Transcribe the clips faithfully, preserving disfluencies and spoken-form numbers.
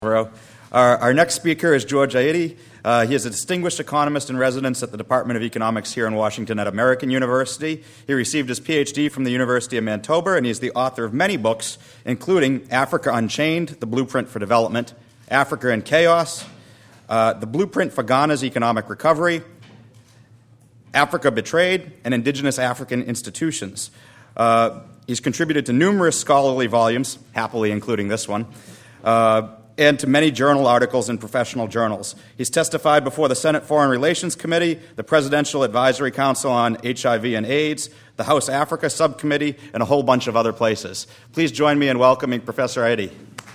Our, our next speaker is George Aidee. Uh, he is a distinguished economist in residence at the Department of Economics here in Washington at American University. He received his P H D from the University of Manitoba, and he is the author of many books, including Africa Unchained, The Blueprint for Development, Africa in Chaos, uh, The Blueprint for Ghana's Economic Recovery, Africa Betrayed, and Indigenous African Institutions. Uh, he's contributed to numerous scholarly volumes, happily including this one, uh, and to many journal articles in professional journals. He's testified before the Senate Foreign Relations Committee, the Presidential Advisory Council on H I V and AIDS, the House Africa Subcommittee, and a whole bunch of other places. Please join me in welcoming Professor Aidee.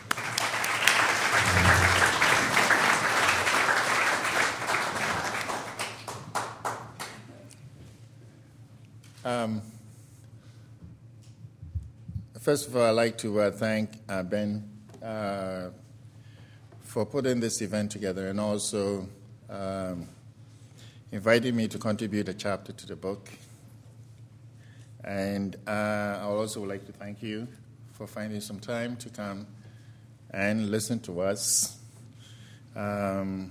Um, first of all, I'd like to uh, thank uh, Ben uh, for putting this event together and also um, inviting me to contribute a chapter to the book. And uh, I would also like to thank you for finding some time to come and listen to us. Um,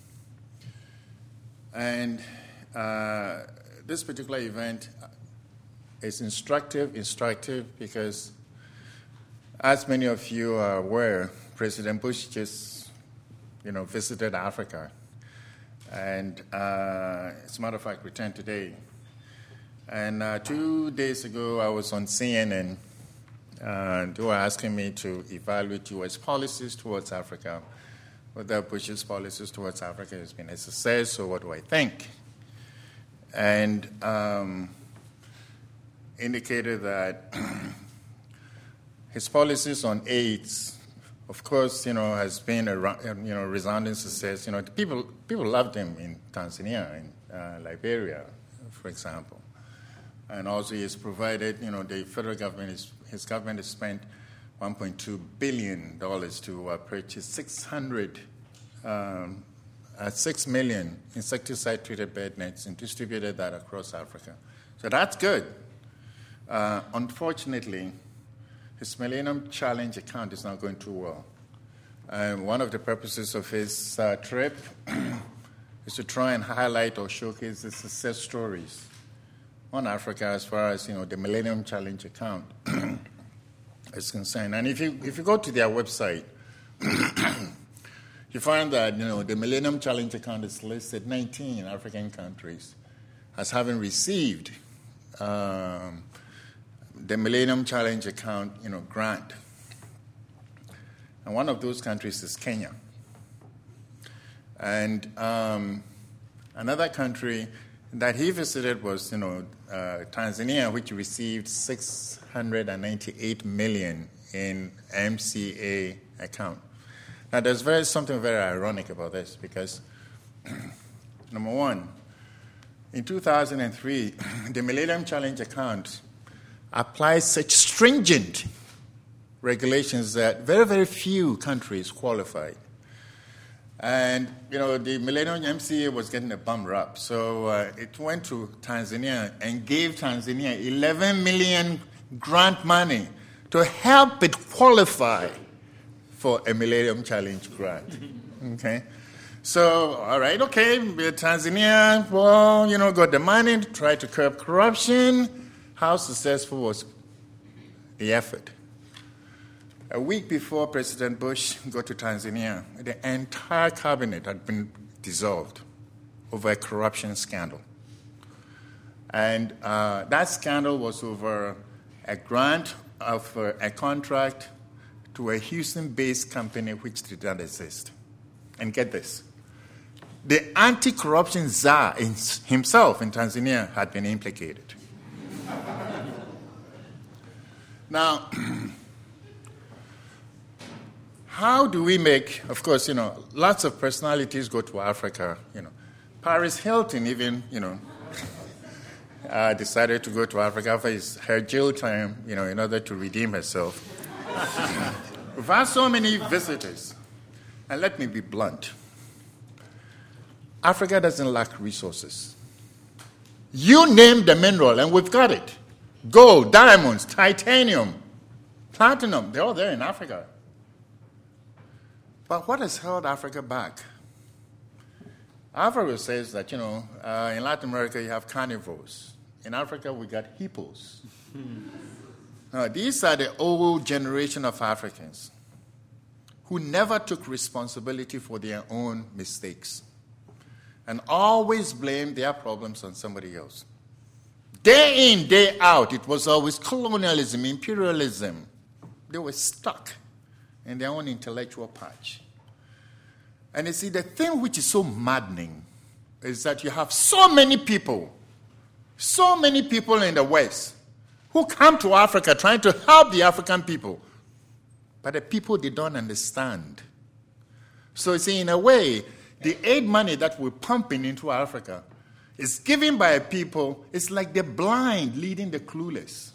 and uh, this particular event is instructive, instructive because, as many of you are aware, President Bush just you know, visited Africa. And uh, as a matter of fact, returned today. And uh, two days ago, I was on C N N. Uh, they were asking me to evaluate U S policies towards Africa, whether Bush's policies towards Africa has been a success or what do I think. And um, indicated that his policies on AIDS, of course, you know, has been a you know resounding success. You know, people people loved him in Tanzania and uh, Liberia, for example, and also he has provided. You know, the federal government is his government has spent one point two billion dollars to uh, purchase six hundred, um, uh, six million insecticide-treated bed nets and distributed that across Africa. So that's good. Uh, unfortunately, his Millennium Challenge account is not going too well. And one of the purposes of his uh, trip is to try and highlight or showcase the success stories on Africa as far as, you know, the Millennium Challenge account is concerned. And if you if you go to their website, you find that, you know, the Millennium Challenge account is listed nineteen African countries as having received um, the Millennium Challenge account, you know, grant. And one of those countries is Kenya. And um, another country that he visited was, you know, uh, Tanzania, which received six hundred ninety-eight million in M C A account. Now, there's very something very ironic about this because, number one, in two thousand three, the Millennium Challenge account applies such stringent regulations that very, very few countries qualified. And, you know, the Millennium M C A was getting a bum rap. So uh, it went to Tanzania and gave Tanzania eleven million grant money to help it qualify for a Millennium Challenge grant. Okay? So, all right, okay, Tanzania, well, you know, got the money to try to curb corruption. How successful was the effort? A week before President Bush got to Tanzania, the entire cabinet had been dissolved over a corruption scandal. And uh, that scandal was over a grant of uh, a contract to a Houston-based company which did not exist. And get this, the anti-corruption czar in, himself in Tanzania had been implicated. Now, how do we make, of course, you know, lots of personalities go to Africa, you know. Paris Hilton even, you know, uh, decided to go to Africa for his, her jail time, you know, in order to redeem herself. We've had so many visitors. And let me be blunt. Africa doesn't lack resources. You name the mineral, and we've got it. Gold, diamonds, titanium, platinum, they're all there in Africa. But what has held Africa back? Alvaro says that, you know, uh, in Latin America you have carnivores. In Africa we got hippos. Now, these are the old generation of Africans who never took responsibility for their own mistakes and always blamed their problems on somebody else. Day in, day out, it was always colonialism, imperialism. They were stuck in their own intellectual patch. And you see, the thing which is so maddening is that you have so many people, so many people in the West who come to Africa trying to help the African people, but the people they don't understand. So you see, in a way, the aid money that we're pumping into Africa is given by people. It's like the blind leading the clueless.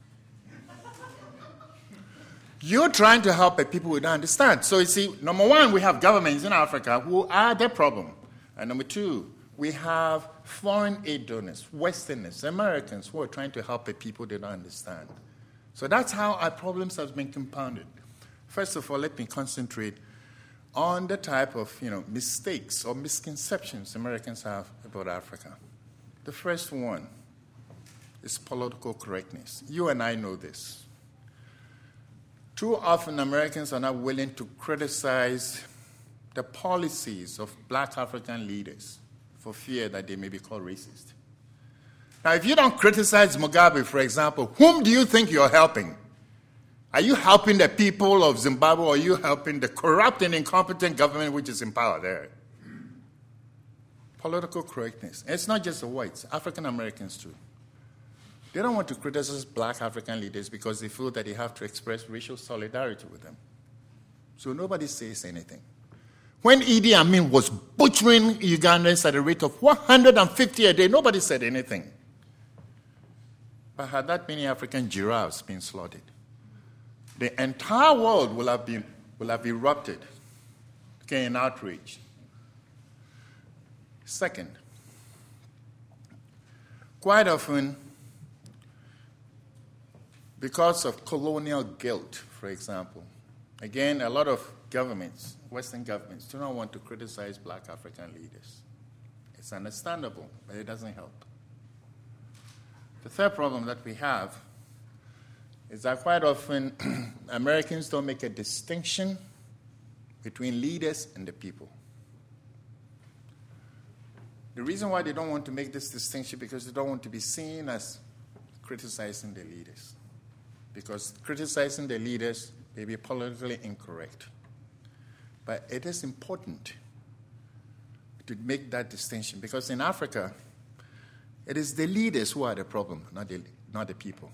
You're trying to help the people who don't understand. So you see, number one, we have governments in Africa who are the problem. And number two, we have foreign aid donors, Westerners, Americans who are trying to help the people they don't understand. So that's how our problems have been compounded. First of all, let me concentrate on the type of, you know, mistakes or misconceptions Americans have about Africa. The first one is political correctness. You and I know this. Too often, Americans are not willing to criticize the policies of black African leaders for fear that they may be called racist. Now, if you don't criticize Mugabe, for example, whom do you think you're helping? Are you helping the people of Zimbabwe, or are you helping the corrupt and incompetent government which is in power there? Political correctness. And it's not just the whites, African Americans too. They don't want to criticize black African leaders because they feel that they have to express racial solidarity with them. So nobody says anything. When Idi Amin was butchering Ugandans at a rate of one hundred fifty a day, nobody said anything. But had that many African giraffes been slaughtered, the entire world will have been will have erupted, okay, in outrage. Second, quite often, because of colonial guilt, for example, again, a lot of governments, Western governments, do not want to criticize black African leaders. It's understandable, but it doesn't help. The third problem that we have is that quite often Americans don't make a distinction between leaders and the people. The reason why they don't want to make this distinction is because they don't want to be seen as criticizing the leaders. Because criticizing the leaders may be politically incorrect. But it is important to make that distinction, because in Africa, it is the leaders who are the problem, not the, not the people.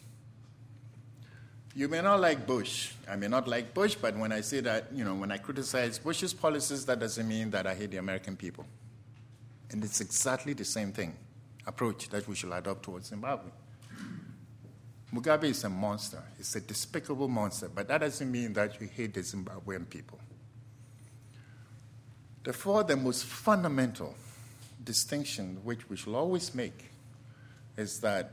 You may not like Bush. I may not like Bush, but when I say that, you know, when I criticize Bush's policies, that doesn't mean that I hate the American people. And it's exactly the same thing, approach that we should adopt towards Zimbabwe. Mugabe is a monster. He's a despicable monster, but that doesn't mean that you hate the Zimbabwean people. Therefore, the most fundamental distinction which we should always make is that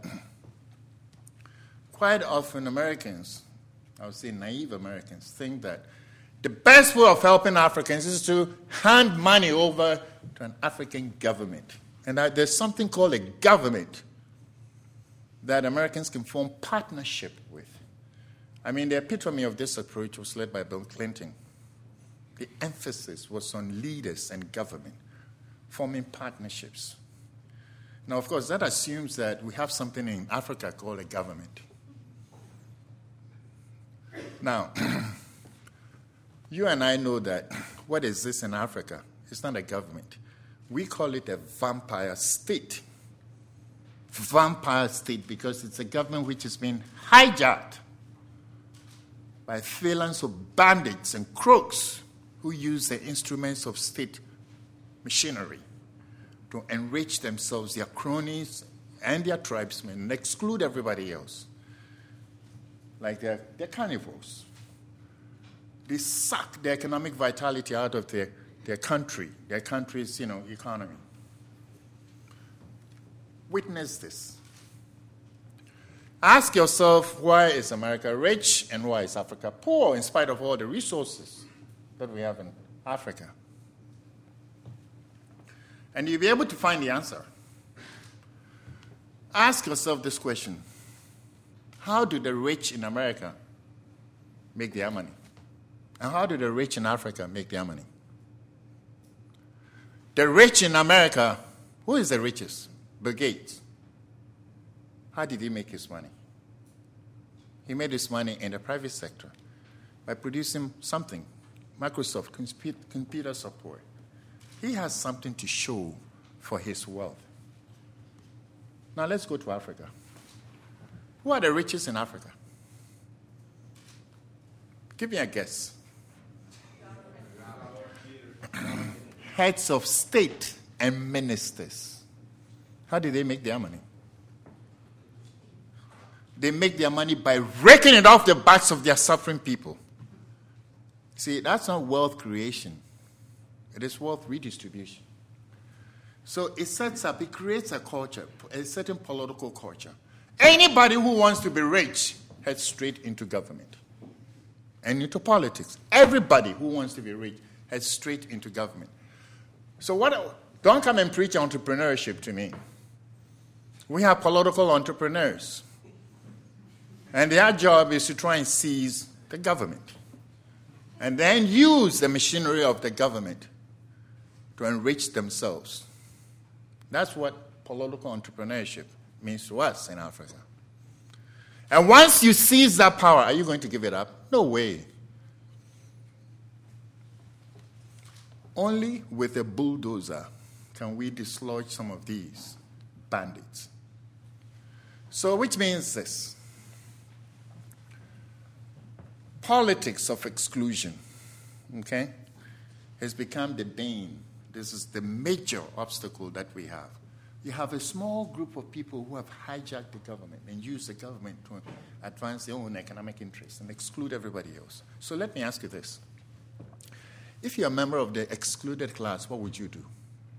quite often Americans, I would say naive Americans, think that the best way of helping Africans is to hand money over to an African government. And that there's something called a government that Americans can form partnership with. I mean, the epitome of this approach was led by Bill Clinton. The emphasis was on leaders and government forming partnerships. Now, of course, that assumes that we have something in Africa called a government. Now, you and I know that what exists in Africa is not a government. We call it a vampire state. Vampire state because it's a government which has been hijacked by phalanx of bandits and crooks who use the instruments of state machinery to enrich themselves, their cronies, and their tribesmen, and exclude everybody else. Like they're, they're carnivores. They suck the economic vitality out of their, their country, their country's, you know, economy. Witness this. Ask yourself, why is America rich and why is Africa poor in spite of all the resources? that we have in Africa? And you'll be able to find the answer. Ask yourself this question. How do the rich in America make their money? And how do the rich in Africa make their money? The rich in America, who is the richest? Bill Gates. How did he make his money? He made his money in the private sector by producing something. Microsoft, computer software. He has something to show for his wealth. Now let's go to Africa. Who are the richest in Africa? Give me a guess. Heads of state and ministers. How do they make their money? They make their money by raking it off the backs of their suffering people. See, that's not wealth creation. It is wealth redistribution. So it sets up, it creates a culture, a certain political culture. Anybody who wants to be rich heads straight into government and into politics. Everybody who wants to be rich heads straight into government. So what? Don't come and preach entrepreneurship to me. We have political entrepreneurs. And their job is to try and seize the government. And then use the machinery of the government to enrich themselves. That's what political entrepreneurship means to us in Africa. And once you seize that power, are you going to give it up? No way. Only with a bulldozer can we dislodge some of these bandits. So, which means this. Politics of exclusion, okay, has become the bane. This is the major obstacle that we have. You have a small group of people who have hijacked the government and used the government to advance their own economic interests and exclude everybody else. So let me ask you this. If you're a member of the excluded class, what would you do?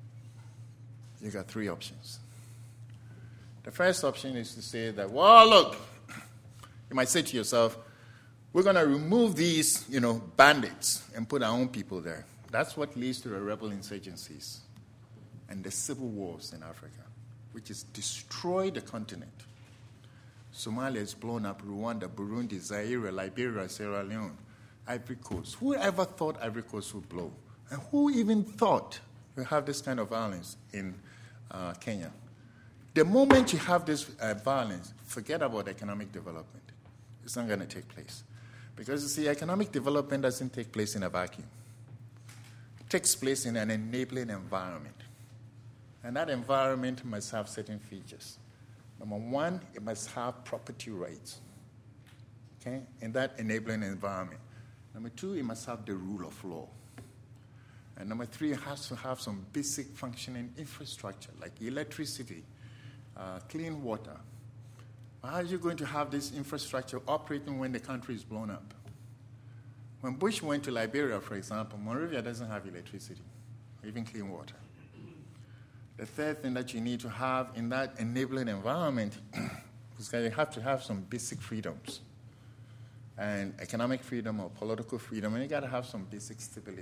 You got three options. The first option is to say that, well, look, you might say to yourself, we're going to remove these, you know, bandits and put our own people there. That's what leads to the rebel insurgencies and the civil wars in Africa, which has destroyed the continent. Somalia is blown up, Rwanda, Burundi, Zaire, Liberia, Sierra Leone, Ivory Coast. Who ever thought Ivory Coast would blow? And who even thought you have this kind of violence in uh, Kenya? The moment you have this uh, violence, forget about economic development. It's not going to take place. Because, you see, economic development doesn't take place in a vacuum. It takes place in an enabling environment. And that environment must have certain features. Number one, it must have property rights, okay, in that enabling environment. Number two, it must have the rule of law. And number three, it has to have some basic functioning infrastructure, like electricity, uh, clean water. How are you going to have this infrastructure operating when the country is blown up? When Bush went to Liberia, for example, Monrovia doesn't have electricity, or even clean water. The third thing that you need to have in that enabling environment is that you have to have some basic freedoms, and economic freedom or political freedom, and you got to have some basic stability.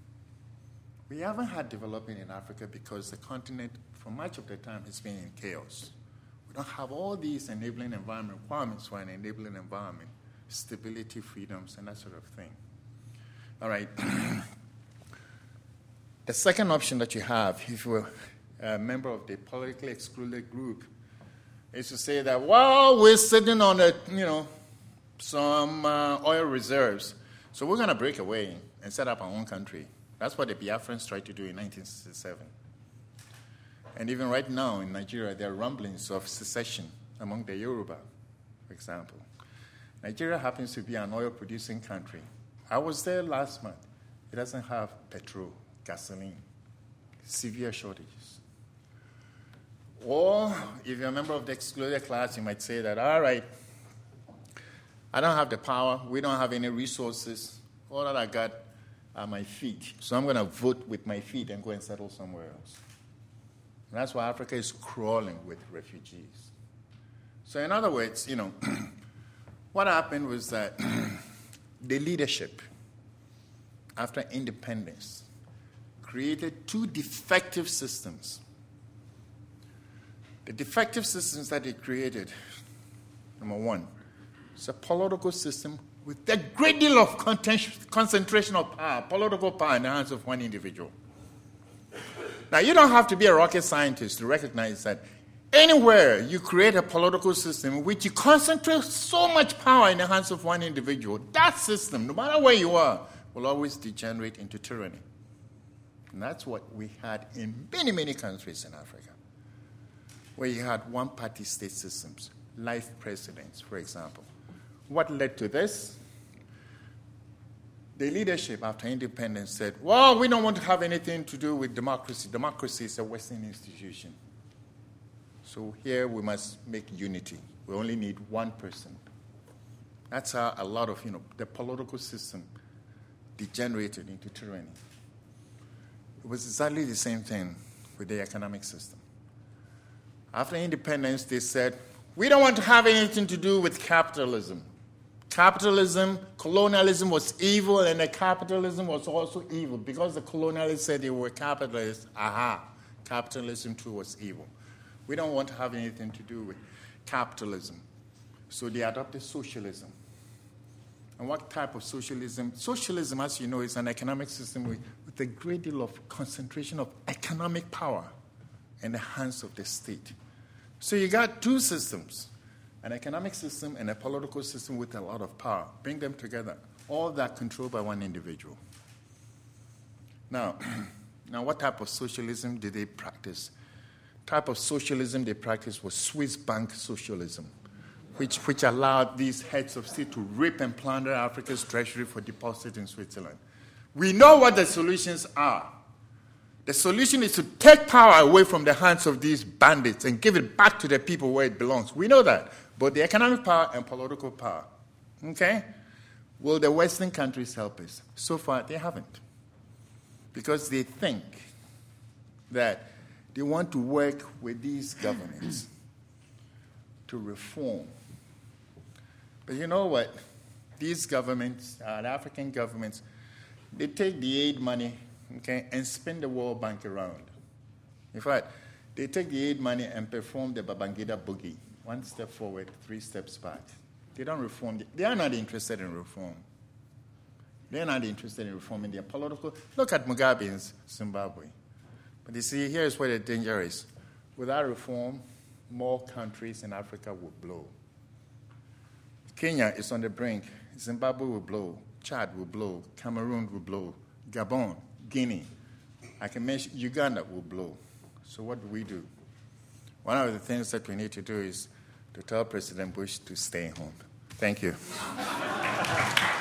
We haven't had development in Africa because the continent, for much of the time, has been in chaos. We don't have all these enabling environment requirements for an enabling environment, stability, freedoms, and that sort of thing. All right. The second option that you have, if you're a member of the politically excluded group, is to say that, well, we're sitting on a, you know, some uh, oil reserves, so we're going to break away and set up our own country. That's what the Biafrans tried to do in nineteen sixty-seven. And even right now in Nigeria, there are rumblings of secession among the Yoruba, for example. Nigeria happens to be an oil-producing country. I was there last month. It doesn't have petrol, gasoline, severe shortages. Or if you're a member of the excluded class, you might say that, all right, I don't have the power. We don't have any resources. All that I got are my feet. So I'm going to vote with my feet and go and settle somewhere else. And that's why Africa is crawling with refugees. So in other words, you know, what happened was that the leadership after independence, created two defective systems. The defective systems that they created, number one, is a political system with a great deal of concentration of power, political power in the hands of one individual. Now, you don't have to be a rocket scientist to recognize that anywhere you create a political system in which you concentrate so much power in the hands of one individual, that system, no matter where you are, will always degenerate into tyranny. And that's what we had in many, many countries in Africa, where you had one-party state systems, life presidents, for example. What led to this? The leadership after independence said, well, we don't want to have anything to do with democracy. Democracy is a Western institution. So here we must make unity. We only need one person. That's how a lot of, you know, the political system degenerated into tyranny. It was exactly the same thing with the economic system. After independence, they said, we don't want to have anything to do with capitalism. Capitalism, colonialism was evil, and the capitalism was also evil. Because the colonialists said they were capitalists, aha, capitalism too was evil. We don't want to have anything to do with capitalism. So they adopted socialism. And what type of socialism? Socialism, as you know, is an economic system with, with a great deal of concentration of economic power in the hands of the state. So you got two systems, an economic system and a political system with a lot of power. Bring them together, all that controlled by one individual. Now, now what type of socialism did they practice? Type of socialism they practiced was Swiss bank socialism, which, which allowed these heads of state to rape and plunder Africa's treasury for deposit in Switzerland. We know what the solutions are. The solution is to take power away from the hands of these bandits and give it back to the people where it belongs. We know that. Both the economic power and political power. Okay? Will the Western countries help us? So far, they haven't. Because they think that they want to work with these governments to reform. But you know what? These governments, uh, the African governments, they take the aid money, okay, and spin the World Bank around. In fact, they take the aid money and perform the Babangida boogie. One step forward, three steps back. They don't reform. They are not interested in reform. They're not interested in reforming their political. Look at Mugabe in Zimbabwe. But you see, here's where the danger is. Without reform, more countries in Africa will blow. Kenya is on the brink. Zimbabwe will blow. Chad will blow. Cameroon will blow. Gabon, Guinea. I can mention Uganda will blow. So what do we do? One of the things that we need to do is to tell President Bush to stay home. Thank you.